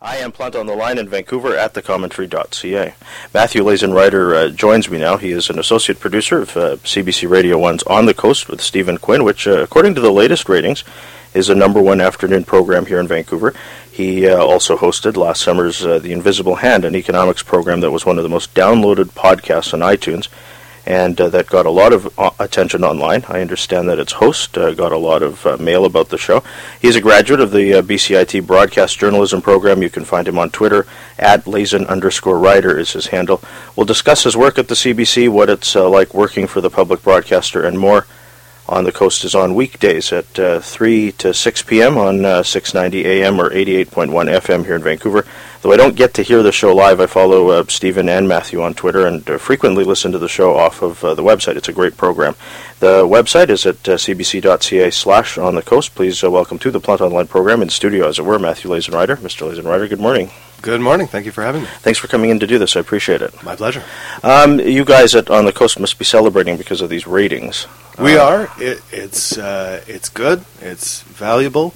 I am Plant on the Line in Vancouver at thecommentary.ca. Matthew Lazenreiter joins me now. He is an associate producer of CBC Radio 1's On the Coast with Stephen Quinn, which, according to the latest ratings, is a #1 afternoon program here in Vancouver. He also hosted last summer's The Invisible Hand, an economics program that was one of the most downloaded podcasts on iTunes, and that got a lot of attention online. I understand that its host got a lot of mail about the show. He's a graduate of the BCIT Broadcast Journalism Program. You can find him on Twitter, at Lazen_Rider is his handle. We'll discuss his work at the CBC, what it's like working for the public broadcaster, and more. On the Coast is on weekdays at 3 to 6 p.m. on 690 AM or 88.1 FM here in Vancouver. Though I don't get to hear the show live, I follow Stephen and Matthew on Twitter and frequently listen to the show off of the website. It's a great program. The website is at cbc.ca/on the coast. Please welcome to the Plant Online program in studio, as it were, Matthew Lazenreiter. Mr. Lazenreiter, good morning. Good morning. Thank you for having me. Thanks for coming in to do this. I appreciate it. My pleasure. You guys On the Coast must be celebrating because of these ratings. We are. It's good. It's valuable.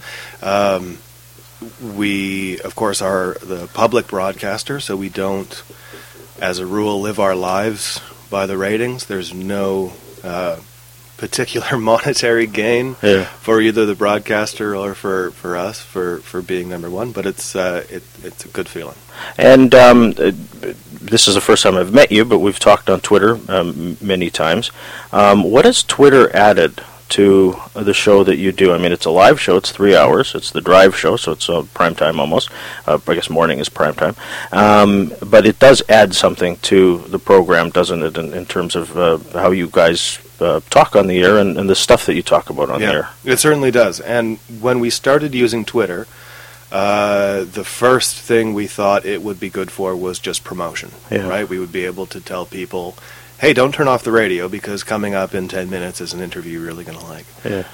We, of course, are the public broadcaster, so we don't, as a rule, live our lives by the ratings. There's no particular monetary gain for either the broadcaster or for us for being #1, but it's a good feeling. And this is the first time I've met you, but we've talked on Twitter many times. What has Twitter added to the show that you do? I mean, it's a live show. It's 3 hours. It's the drive show, so it's prime time almost. I guess morning is prime time. But it does add something to the program, doesn't it, in terms of how you guys talk on the air and the stuff that you talk about on the air? It certainly does. And when we started using Twitter, the first thing we thought it would be good for was just promotion, right? We would be able to tell people, hey, don't turn off the radio because coming up in 10 minutes is an interview you're really going to like.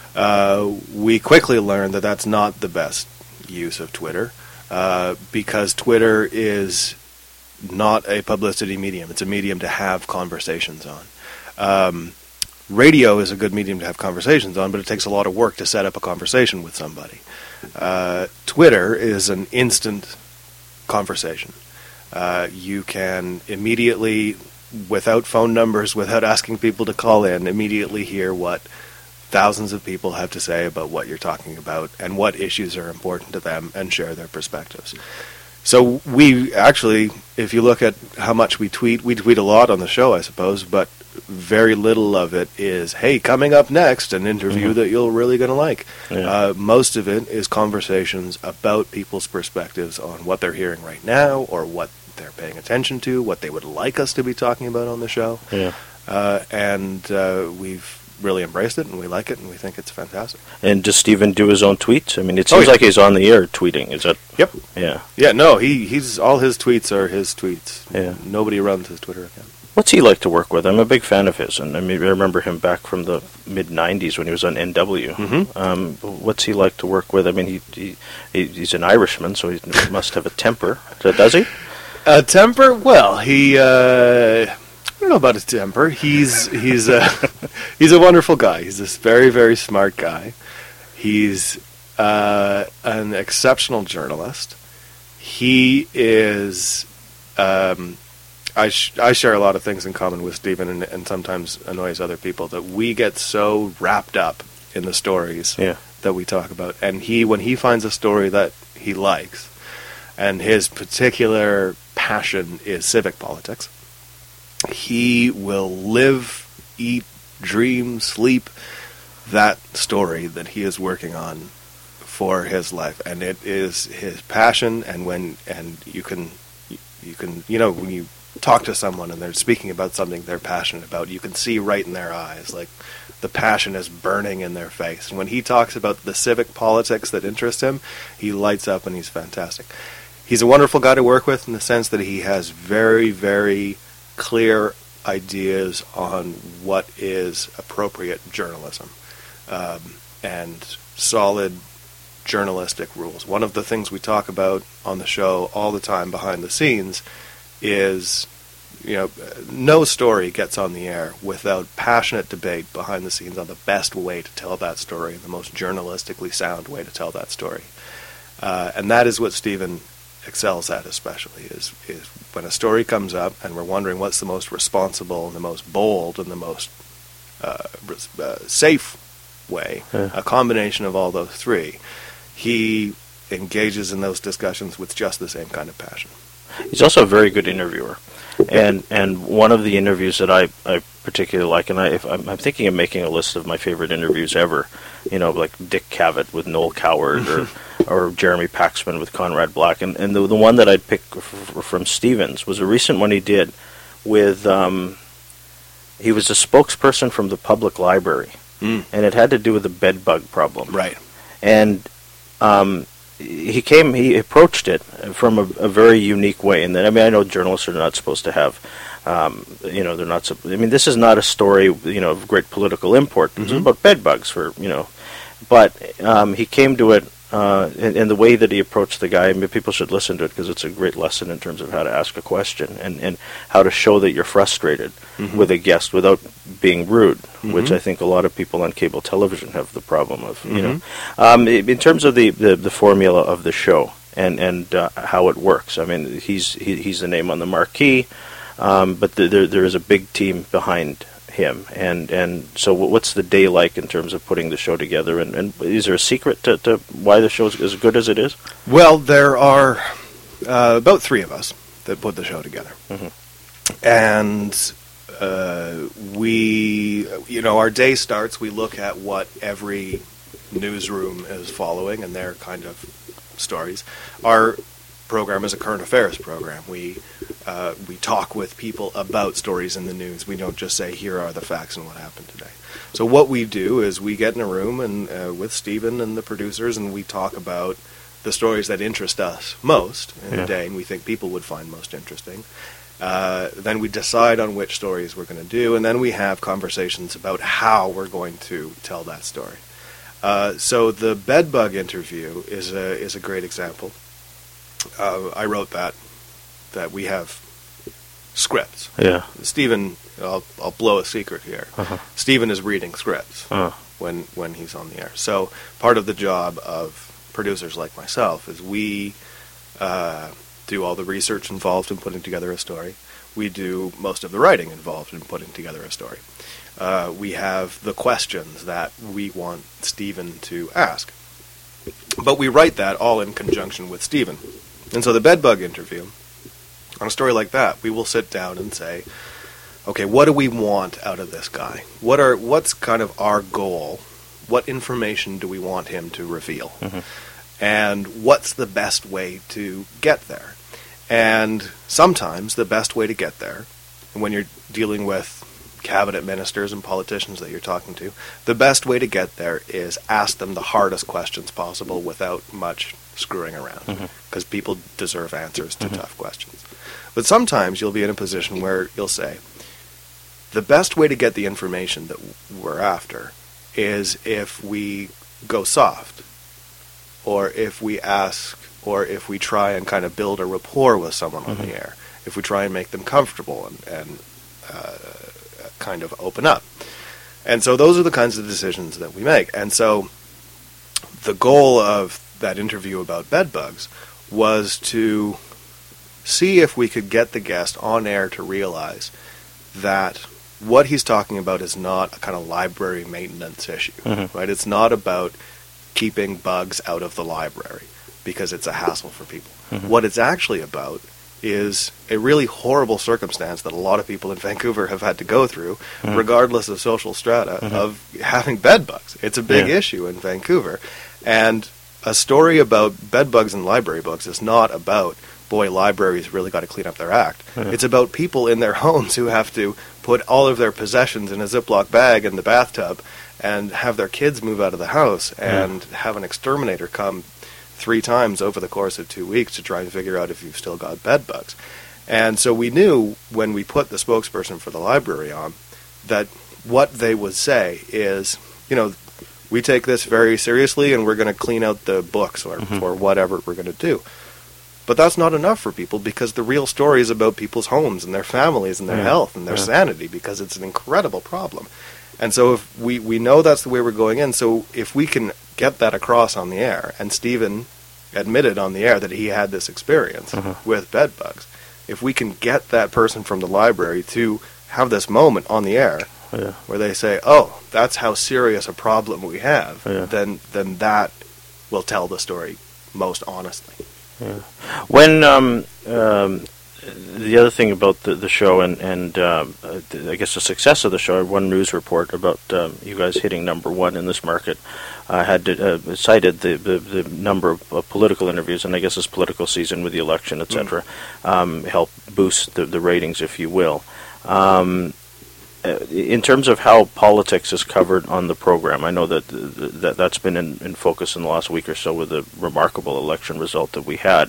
We quickly learned that that's not the best use of Twitter because Twitter is not a publicity medium. It's a medium to have conversations on. Radio is a good medium to have conversations on, but it takes a lot of work to set up a conversation with somebody. Twitter is an instant conversation. You can immediately, without phone numbers, without asking people to call in, immediately hear what thousands of people have to say about what you're talking about and what issues are important to them and share their perspectives. So we actually, if you look at how much we tweet a lot on the show, I suppose, but very little of it is, hey, coming up next, an interview that you're really going to like. Most of it is conversations about people's perspectives on what they're hearing right now or what they're paying attention to, what they would like us to be talking about on the show. And we've really embraced it, and we like it, and we think it's fantastic. And does Stephen do his own tweets? I mean, it seems like he's on the air tweeting. Is that? Yep. Yeah, no, he's all his tweets are his tweets. Nobody runs his Twitter account. What's he like to work with? I'm a big fan of his, and I remember him back from the mid-'90s when he was on NW. What's he like to work with? I mean, he's an Irishman, so he must have a temper. Does he? A temper? Well, I don't know about his temper. He's a wonderful guy. He's this very, very smart guy. He's an exceptional journalist. He is. I share a lot of things in common with Stephen, and sometimes annoys other people that we get so wrapped up in the stories that we talk about. And when he finds a story that he likes, and his particular passion is civic politics, he will live, eat, dream, sleep that story that he is working on for his life, and it is his passion. And when you can when you talk to someone and they're speaking about something they're passionate about, you can see right in their eyes, like the passion is burning in their face. And when he talks about the civic politics that interest him, he lights up and he's fantastic. He's a wonderful guy to work with in the sense that he has very, very clear ideas on what is appropriate journalism and solid journalistic rules. One of the things we talk about on the show all the time behind the scenes is, no story gets on the air without passionate debate behind the scenes on the best way to tell that story, the most journalistically sound way to tell that story. And that is what Stephen excels at, especially, is when a story comes up and we're wondering what's the most responsible and the most bold and the most safe way, a combination of all those three. He engages in those discussions with just the same kind of passion. He's also a very good interviewer, and one of the interviews that I particularly like, and I'm thinking of making a list of my favorite interviews ever, like Dick Cavett with Noel Coward, or Jeremy Paxman with Conrad Black, and the one that I'd pick from Stevens was a recent one he did with, he was a spokesperson from the public library, and it had to do with the bed bug problem. Right. And he approached it from a very unique way. And then, I know journalists are not supposed to have, they're not. This is not a story, of great political import. It's about bed bugs but he came to it, and the way that he approached the guy. People should listen to it because it's a great lesson in terms of how to ask a question and how to show that you're frustrated with a guest without being rude, which I think a lot of people on cable television have the problem of. In terms of the formula of the show and how it works. He's the name on the marquee, but there is a big team behind him, and so what's the day like in terms of putting the show together, and is there a secret to why the show is as good as it is? Well, there are about three of us that put the show together, and we, our day starts, we look at what every newsroom is following and their kind of stories. Our program is a current affairs program. We talk with people about stories in the news. We don't just say, here are the facts and what happened today. So what we do is we get in a room and with Stephen and the producers, and we talk about the stories that interest us most in the day and we think people would find most interesting. Then we decide on which stories we're going to do, and then we have conversations about how we're going to tell that story. So the bedbug interview is a great example. I wrote that we have scripts. Yeah. Stephen, I'll blow a secret here. Stephen is reading scripts when he's on the air. So part of the job of producers like myself is we do all the research involved in putting together a story. We do most of the writing involved in putting together a story. We have the questions that we want Stephen to ask. But we write that all in conjunction with Stephen. And so the bedbug interview, on a story like that, we will sit down and say, okay, what do we want out of this guy? What's kind of our goal? What information do we want him to reveal? And what's the best way to get there? And sometimes the best way to get there, when you're dealing with cabinet ministers and politicians that you're talking to, the best way to get there is ask them the hardest questions possible without much screwing around, because people deserve answers to tough questions. But sometimes you'll be in a position where you'll say, the best way to get the information that we're after is if we go soft, or if we ask, or if we try and kind of build a rapport with someone on the air, if we try and make them comfortable and kind of open up. And so those are the kinds of decisions that we make. And so the goal of that interview about bedbugs was to see if we could get the guest on air to realize that what he's talking about is not a kind of library maintenance issue, right? It's not about keeping bugs out of the library because it's a hassle for people. What it's actually about is a really horrible circumstance that a lot of people in Vancouver have had to go through, regardless of social strata, of having bed bugs. It's a big issue in Vancouver. And a story about bed bugs in library books is not about, boy, libraries really got to clean up their act. It's about people in their homes who have to put all of their possessions in a Ziploc bag in the bathtub and have their kids move out of the house and have an exterminator come 3 times over the course of 2 weeks to try and figure out if you've still got bed bugs. And so we knew when we put the spokesperson for the library on that what they would say is, we take this very seriously and we're going to clean out the books or whatever we're going to do. But that's not enough for people, because the real story is about people's homes and their families and their health and their sanity, because it's an incredible problem. And so if we know that's the way we're going in, so if we can get that across on the air, and Stephen admitted on the air that he had this experience with bed bugs. If we can get that person from the library to have this moment on the air where they say, "Oh, that's how serious a problem we have," then that will tell the story most honestly. Yeah. When the other thing about the show and I guess the success of the show, one news report about you guys hitting number one in this market had cited the number of political interviews, and I guess this political season with the election, etc., help boost the ratings, if you will. In terms of how politics is covered on the program, I know that's been in focus in the last week or so with the remarkable election result that we had.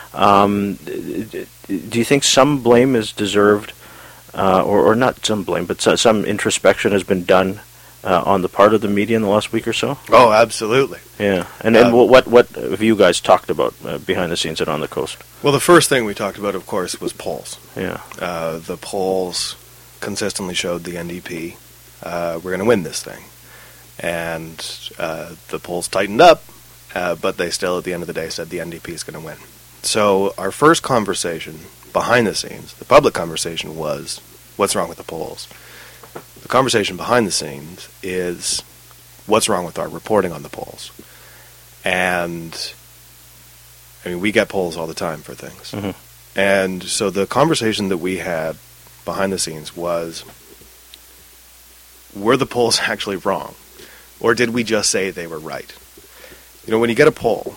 Do you think some blame is deserved, or not some blame, but some introspection has been done on the part of the media in the last week or so? Oh, absolutely. Yeah, and what have you guys talked about behind the scenes at On the Coast? Well, the first thing we talked about, of course, was polls. Yeah, the polls consistently showed the NDP we're going to win this thing, and the polls tightened up, but they still, at the end of the day, said the NDP is going to win. So our first conversation behind the scenes, the public conversation, was what's wrong with the polls. The conversation behind the scenes is what's wrong with our reporting on the polls. And I mean, we get polls all the time for things. And so the conversation that we had behind the scenes was, were the polls actually wrong? Or did we just say they were right? You know, when you get a poll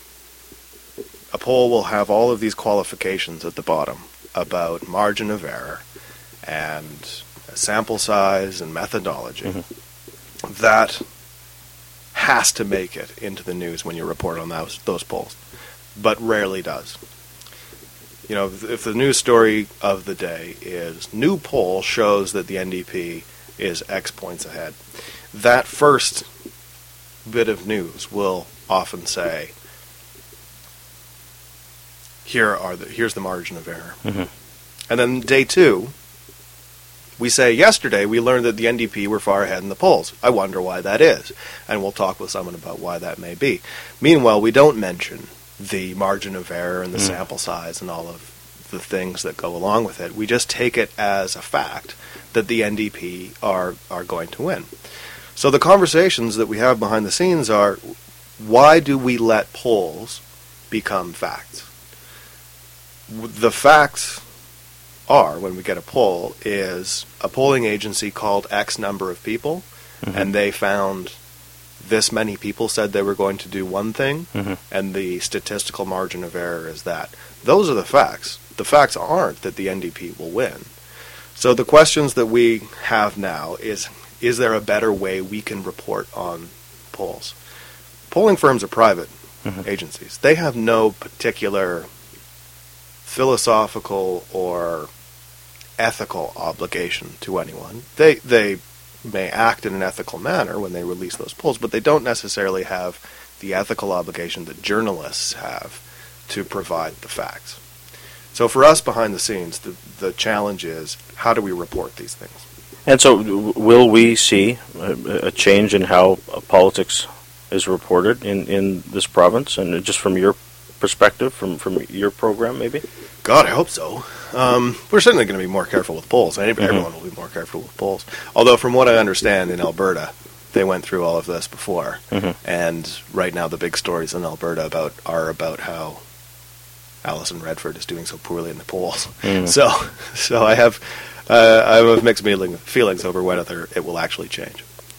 will have all of these qualifications at the bottom about margin of error and sample size and methodology. That has to make it into the news when you report on those polls, but rarely does. You know, if the news story of the day is new poll shows that the NDP is X points ahead, that first bit of news will often say, here's the margin of error. And then day two, we say, yesterday we learned that the NDP were far ahead in the polls. I wonder why that is. And we'll talk with someone about why that may be. Meanwhile, we don't mention the margin of error and the sample size and all of the things that go along with it. We just take it as a fact that the NDP are going to win. So the conversations that we have behind the scenes are, why do we let polls become facts? The facts are, when we get a poll, is a polling agency called X number of people, and they found this many people said they were going to do one thing, and the statistical margin of error is that. Those are the facts. The facts aren't that the NDP will win. So the questions that we have now is there a better way we can report on polls? Polling firms are private agencies. They have no particular philosophical or ethical obligation to anyone. They may act in an ethical manner when they release those polls, but they don't necessarily have the ethical obligation that journalists have to provide the facts. So for us behind the scenes, the challenge is, how do we report these things? And so will we see a change in how politics is reported in this province, and just from your perspective, from your program, maybe? God, I hope so. We're certainly going to be more careful with polls. Everyone will be more careful with polls. Although, from what I understand, in Alberta, they went through all of this before. And right now, the big stories in Alberta are about how Alison Redford is doing so poorly in the polls. So I have mixed feelings over whether it will actually change.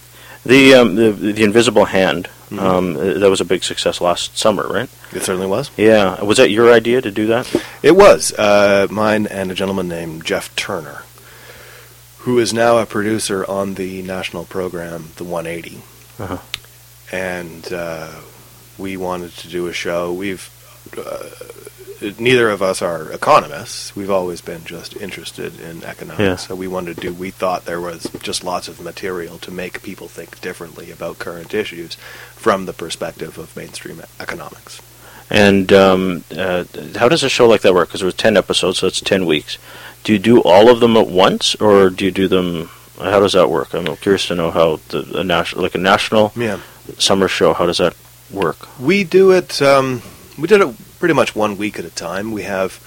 The Invisible Hand, that was a big success last summer, right? It certainly was. Yeah. Was that your idea to do that? It was. Mine and a gentleman named Jeff Turner, who is now a producer on the national program, The 180. And we wanted to do a show. Neither of us are economists. We've always been just interested in economics. So we thought there was just lots of material to make people think differently about current issues from the perspective of mainstream economics. And how does a show like that work? Because it was 10 episodes, so it's 10 weeks. Do you do all of them at once, or do you do them... How does that work? I'm curious to know how a national summer show, how does that work? We do it... We did it pretty much 1 week at a time. We have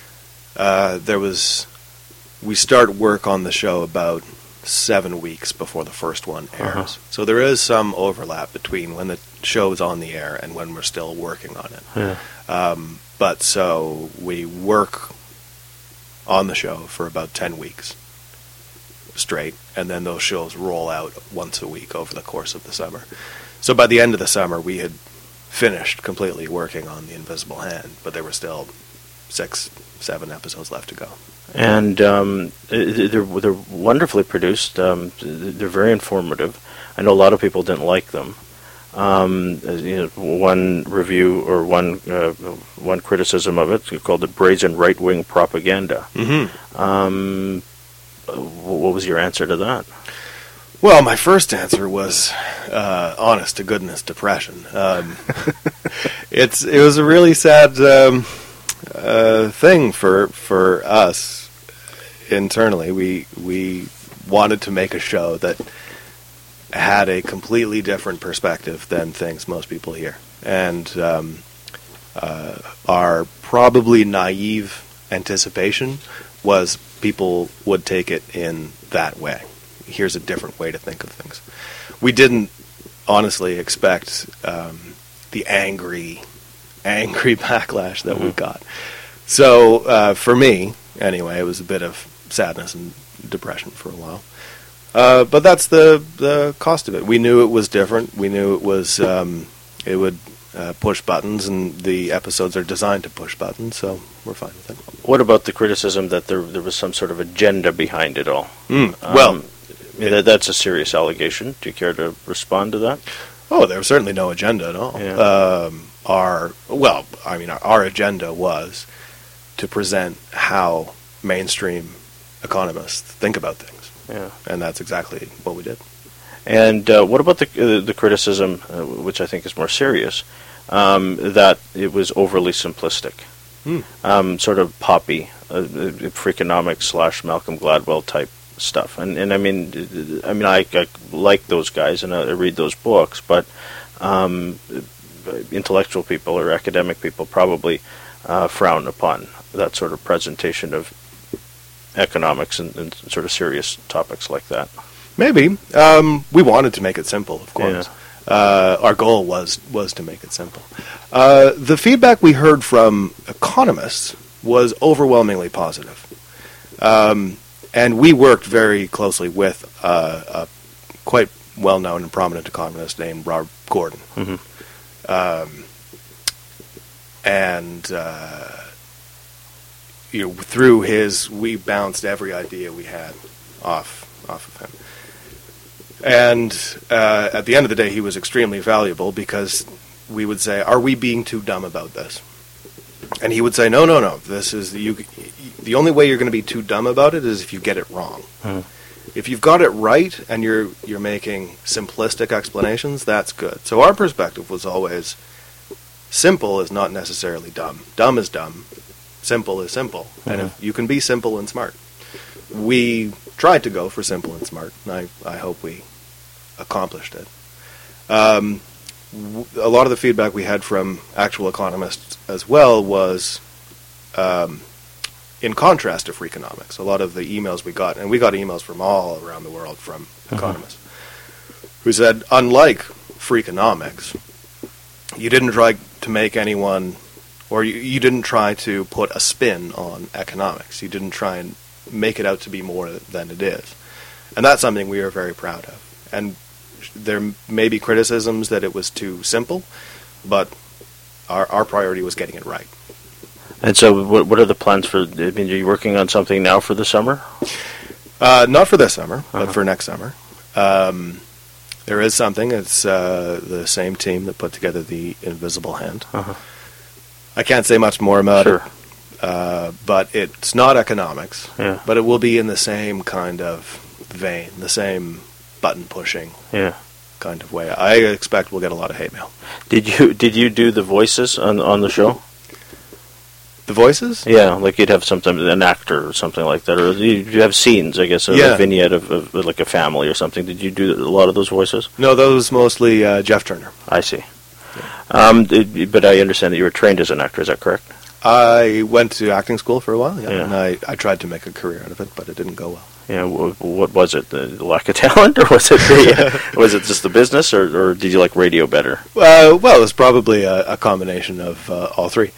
we start work on the show about 7 weeks before the first one airs. So there is some overlap between when the show is on the air and when we're still working on it. Yeah. But so we work on the show for about 10 weeks straight, and then those shows roll out once a week over the course of the summer. So by the end of the summer, we had finished completely working on The Invisible Hand, but there were still 6-7 episodes left to go. And they're wonderfully produced. They're very informative. I know a lot of people didn't like them. One review or one criticism of it called it brazen right-wing propaganda. Mm-hmm. What was your answer to that? Well, my first answer was honest to goodness depression. It was a really sad thing for us internally. We wanted to make a show that had a completely different perspective than things most people hear, and our probably naive anticipation was people would take it in that way. Here's a different way to think of things. We didn't honestly expect the angry backlash that we got. So for me, anyway, it was a bit of sadness and depression for a while. But that's the cost of it. We knew it was different. We knew it was it would push buttons, and the episodes are designed to push buttons, so we're fine with it. What about the criticism that there was some sort of agenda behind it all? Well, that's a serious allegation. Do you care to respond to that? Oh, there was certainly no agenda at all. Yeah. Our agenda was to present how mainstream economists think about things. Yeah. And that's exactly what we did. And what about the criticism, which I think is more serious, that it was overly simplistic, sort of poppy, Freakonomics / Malcolm Gladwell type stuff? And I mean, I like those guys and I read those books, but intellectual people or academic people probably frown upon that sort of presentation of economics and sort of serious topics like that. Maybe. We wanted to make it simple, of course. Yeah. Our goal was to make it simple. The feedback we heard from economists was overwhelmingly positive. And we worked very closely with a quite well-known and prominent economist named Rob Gordon. Mm-hmm. Through we bounced every idea we had off of him. And at the end of the day, he was extremely valuable because we would say, "Are we being too dumb about this?" And he would say, "No. This is the only way you're going to be too dumb about it is if you get it wrong. If you've got it right and you're making simplistic explanations, that's good." So our perspective was always, simple is not necessarily dumb. Dumb is dumb. Simple is simple. And if you can be simple and smart. We tried to go for simple and smart, and I hope we accomplished it. A lot of the feedback we had from actual economists as well was in contrast to Freakonomics. A lot of the emails we got, and we got emails from all around the world from economists, who said, unlike Freakonomics, you didn't try to make anyone, or you didn't try to put a spin on economics. You didn't try and make it out to be more than it is. And that's something we are very proud of. And there may be criticisms that it was too simple, but our priority was getting it right. And so what are the plans for, are you working on something now for the summer? Not for this summer, but for next summer. There is something. It's the same team that put together The Invisible Hand. I can't say much more about it. But it's not economics. Yeah. But it will be in the same kind of vein, the same button-pushing kind of way. I expect we'll get a lot of hate mail. Did you do the voices on the show? The voices? Yeah, like you'd have sometimes an actor or something like that, or you have scenes, I guess, a vignette of like a family or something. Did you do a lot of those voices? No, those mostly Jeff Turner. I see. But I understand that you were trained as an actor. Is that correct? I went to acting school for a while, Yeah. and I tried to make a career out of it, but it didn't go well. Yeah. What was it? The lack of talent, or was it was it just the business, or did you like radio better? Well, it was probably a combination of all three.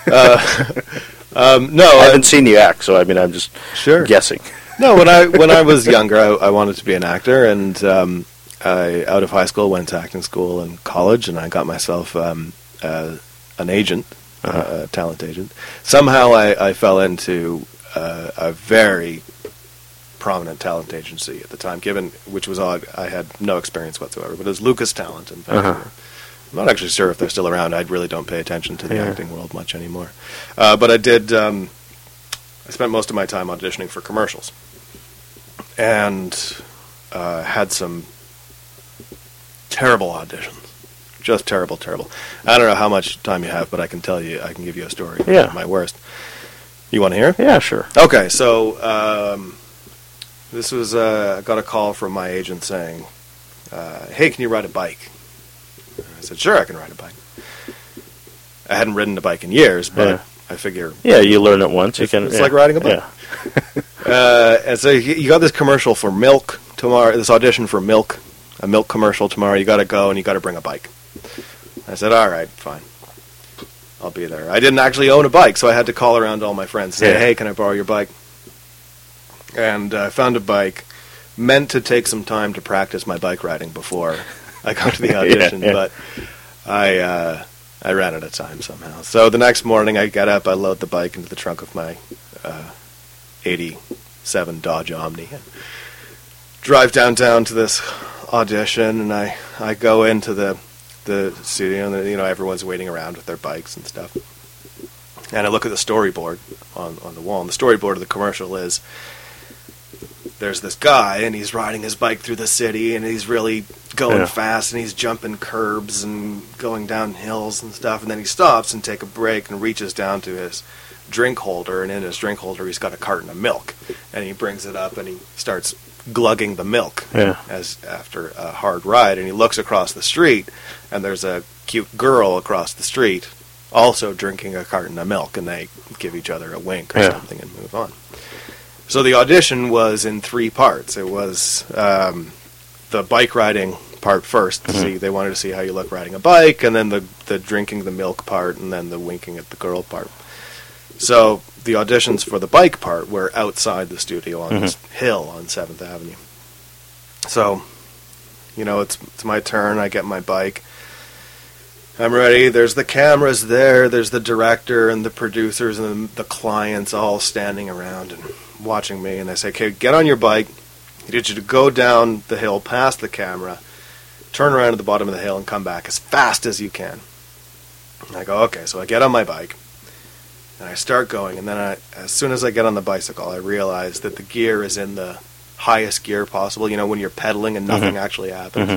No, I haven't seen you act, so I mean, I'm just sure guessing. No, when I was younger, I wanted to be an actor, and I out of high school went to acting school and college, and I got myself an agent, a talent agent. Somehow I fell into a very prominent talent agency at the time, which was odd. I had no experience whatsoever, but it was Lucas Talent in Vancouver. I'm not actually sure if they're still around. I really don't pay attention to the acting world much anymore. But I did. I spent most of my time auditioning for commercials, and had some terrible auditions. Just terrible. I don't know how much time you have, but I can tell you, I can give you a story. Yeah. My worst. You want to hear? Yeah, sure. Okay, so this was, I got a call from my agent saying, hey, can you ride a bike? I said, sure, I can ride a bike. I hadn't ridden a bike in years, but I figure... Yeah, you learn it once. You can. It's like riding a bike. Yeah. And so you got this commercial for milk tomorrow, this audition for milk, a milk commercial tomorrow. You got to go and you got to bring a bike. I said, all right, fine. I'll be there. I didn't actually own a bike, so I had to call around to all my friends and say, hey, can I borrow your bike? And I found a bike, meant to take some time to practice my bike riding before I got to the audition, but I ran out of time somehow. So the next morning I get up, I load the bike into the trunk of my 87 Dodge Omni, and drive downtown to this audition, and I go into the studio, and everyone's waiting around with their bikes and stuff. And I look at the storyboard on the wall, and the storyboard of the commercial is, there's this guy, and he's riding his bike through the city, and he's really going fast, and he's jumping curbs and going down hills and stuff, and then he stops and takes a break and reaches down to his drink holder, and in his drink holder he's got a carton of milk, and he brings it up and he starts glugging the milk as after a hard ride, and he looks across the street, and there's a cute girl across the street also drinking a carton of milk, and they give each other a wink or something and move on. So the audition was in 3 parts. It was the bike riding part first. They wanted to see how you look riding a bike, and then the drinking the milk part, and then the winking at the girl part. So the auditions for the bike part were outside the studio on this hill on 7th Avenue. So, it's my turn. I get my bike. I'm ready. There's the cameras there. There's the director and the producers and the clients all standing around and watching me. And they say, okay, get on your bike. I need you to go down the hill past the camera, turn around at the bottom of the hill, and come back as fast as you can. And I go, okay. So I get on my bike. And I start going, and then as soon as I get on the bicycle, I realize that the gear is in the highest gear possible, when you're pedaling and nothing actually happens.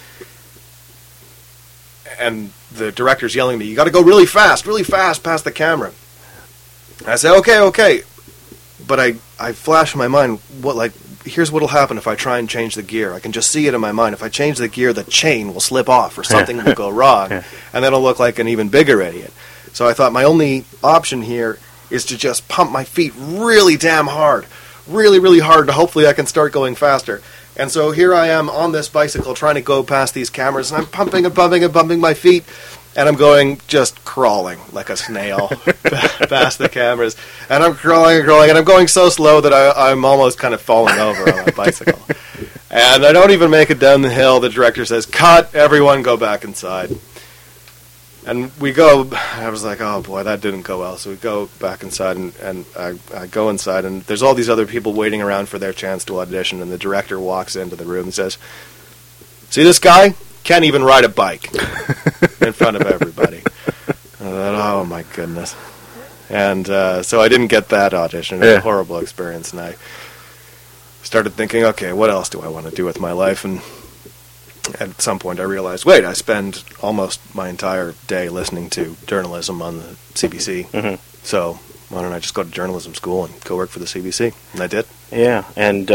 And the director's yelling at me, you got to go really fast past the camera. And I say, okay. But I flash in my mind, here's what'll happen if I try and change the gear. I can just see it in my mind. If I change the gear, the chain will slip off or something will go wrong, and then I'll look like an even bigger idiot. So I thought my only option here is to just pump my feet really damn hard, really, really hard, to hopefully I can start going faster. And so here I am on this bicycle trying to go past these cameras, and I'm pumping and bumping and bumping my feet, and I'm going just crawling like a snail past the cameras. And I'm crawling, and I'm going so slow that I'm almost kind of falling over on my bicycle. And I don't even make it down the hill. The director says, cut, everyone go back inside. And we go, I was like, oh boy, that didn't go well. So we go back inside, and I go inside, and there's all these other people waiting around for their chance to audition, and the director walks into the room and says, see this guy? Can't even ride a bike in front of everybody. I thought, oh my goodness. And so I didn't get that audition. It was a horrible experience, and I started thinking, okay, what else do I want to do with my life? And at some point I realized, wait, I spend almost my entire day listening to journalism on the CBC. So why don't I just go to journalism school and go work for the CBC? And I did. Yeah, and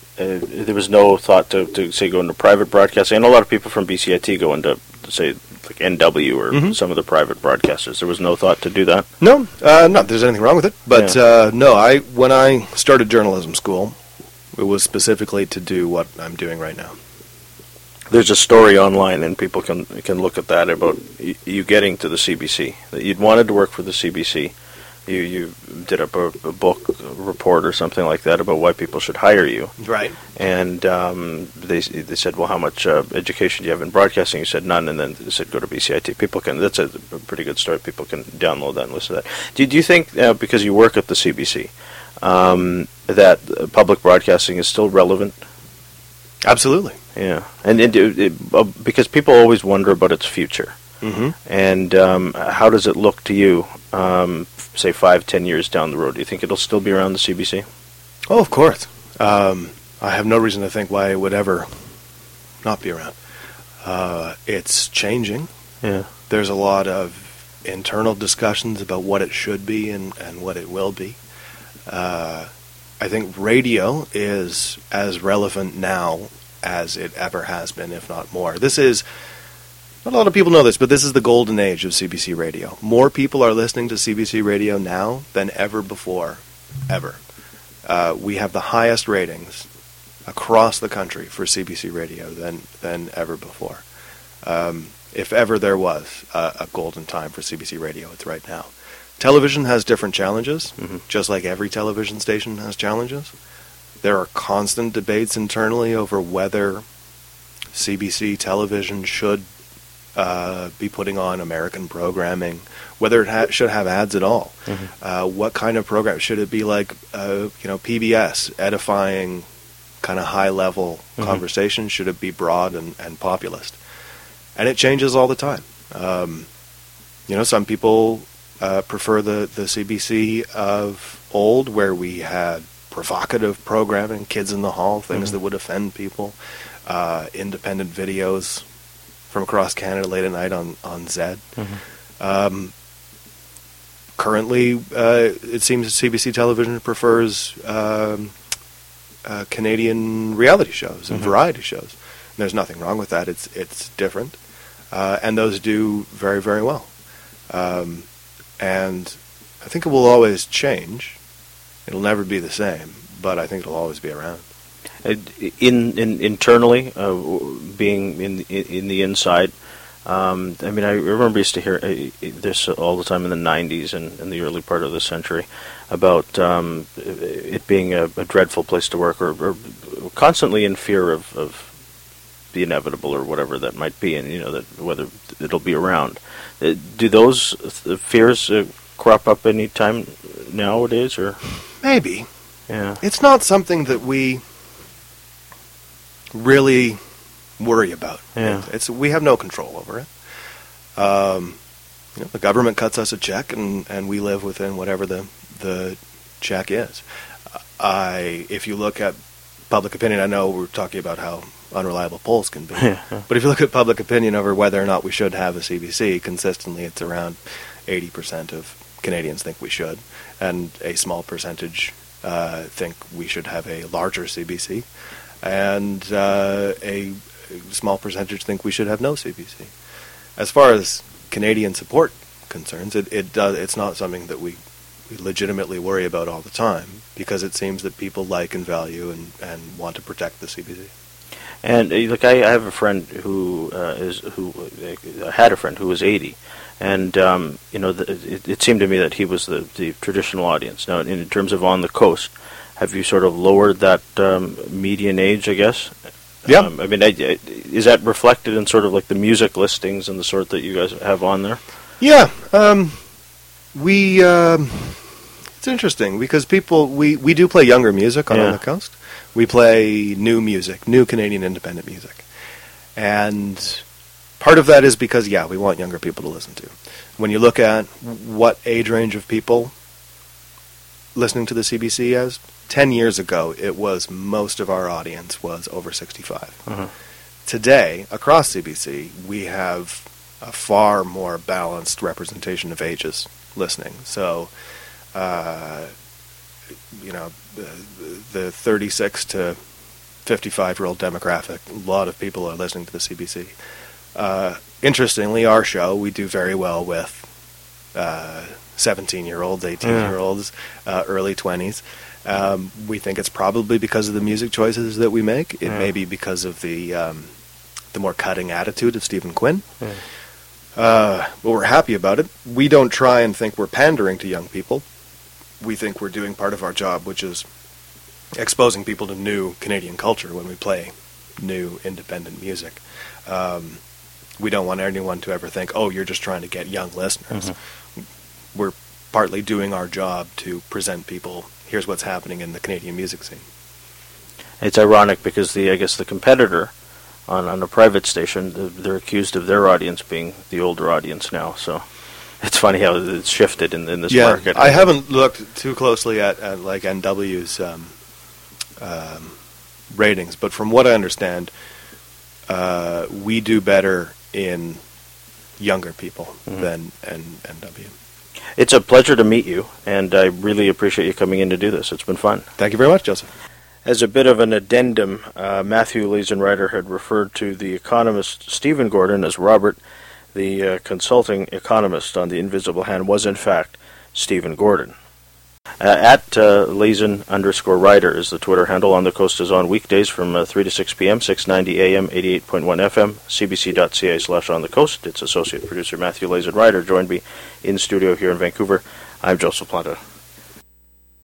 there was no thought to say, go into private broadcasting. I know a lot of people from BCIT go into, say, like like NW or some of the private broadcasters. There was no thought to do that? No, not that there's anything wrong with it. But no, when I started journalism school, it was specifically to do what I'm doing right now. There's a story online, and people can look at that, about you getting to the CBC. That you'd wanted to work for the CBC. You did up a book, a report or something like that about why people should hire you. Right. And they said, well, how much education do you have in broadcasting? You said none, and then they said, go to BCIT. People can, that's a pretty good story. People can download that and listen to that. Do you think, because you work at the CBC, that public broadcasting is still relevant? Absolutely. Yeah. And because people always wonder about its future. Mm-hmm. And how does it look to you, say 5-10 years down the road? Do you think it'll still be around the CBC? Oh, of course. I have no reason to think why it would ever not be around. It's changing. Yeah. There's a lot of internal discussions about what it should be and what it will be. I think radio is as relevant now as it ever has been, if not more. This is... Not a lot of people know this, but this is the golden age of CBC Radio. More people are listening to CBC Radio now than ever before, ever. We have the highest ratings across the country for CBC Radio than ever before. If ever there was a golden time for CBC Radio, it's right now. Television has different challenges, just like every television station has challenges. There are constant debates internally over whether CBC television should be putting on American programming, whether it should have ads at all. What kind of program should it be? Like PBS, edifying, kind of high level conversation? Should it be broad and populist? And it changes all the time. Some people prefer the CBC of old, where we had provocative programming, Kids in the Hall, things that would offend people, independent videos from across Canada late at night on Zed. Currently, it seems CBC television prefers Canadian reality shows and variety shows. And there's nothing wrong with that. It's different, and those do very, very well. And I think it will always change. It'll never be the same, but I think it'll always be around. Internally, being in the inside, I remember used to hear this all the time in the 90s and in the early part of the century about it being a dreadful place to work, or constantly in fear of the inevitable or whatever that might be, and that whether it'll be around. Do those fears crop up any time nowadays, or maybe? Yeah, it's not something that we really worry about. Yeah. We have no control over it. The government cuts us a check, and we live within whatever the check is. If you look at public opinion, I know we're talking about how unreliable polls can be, but if you look at public opinion over whether or not we should have a CBC, consistently it's around 80% of Canadians think we should, and a small percentage think we should have a larger CBC, and a small percentage think we should have no CBC. As far as Canadian support concerns, it's not something that we legitimately worry about all the time, because it seems that people like and value and want to protect the CBC. And I have a friend who had a friend who was 80, and it seemed to me that he was the traditional audience. Now, in terms of on the coast, have you sort of lowered that median age, I guess? Yeah. Is that reflected in sort of like the music listings and the sort that you guys have on there? Yeah. It's interesting because we do play younger music on the coast. We play new music, new Canadian independent music. And part of that is because, we want younger people to listen to. When you look at what age range of people listening to the CBC as, 10 years ago, it was most of our audience was over 65. Today, across CBC, we have a far more balanced representation of ages listening. So, the 36 to 55-year-old demographic, a lot of people are listening to the CBC. Interestingly, our show, we do very well with 17-year-olds, 18-year-olds, early 20s. We think it's probably because of the music choices that we make. It may be because of the more cutting attitude of Stephen Quinn. But we're happy about it. We don't try and think we're pandering to young people. We think we're doing part of our job, which is exposing people to new Canadian culture when we play new independent music. We don't want anyone to ever think, oh, you're just trying to get young listeners. We're partly doing our job to present people, here's what's happening in the Canadian music scene. It's ironic because the competitor on a private station, they're accused of their audience being the older audience now. So it's funny how it's shifted in this market. I haven't looked too closely at like NW's ratings, but from what I understand, we do better in younger people than NW. It's a pleasure to meet you, and I really appreciate you coming in to do this. It's been fun. Thank you very much, Joseph. As a bit of an addendum, Matthew Leisenreiter had referred to the economist Stephen Gordon as Robert. The consulting economist on the Invisible Hand was, in fact, Stephen Gordon. At Leisen_Rider is the Twitter handle. On the Coast is on weekdays from 3 to 6 p.m., 690 a.m., 88.1 FM, cbc.ca/On the Coast. Its associate producer, Matthew Leisenreiter, joined me in studio here in Vancouver. I'm Joseph Planta.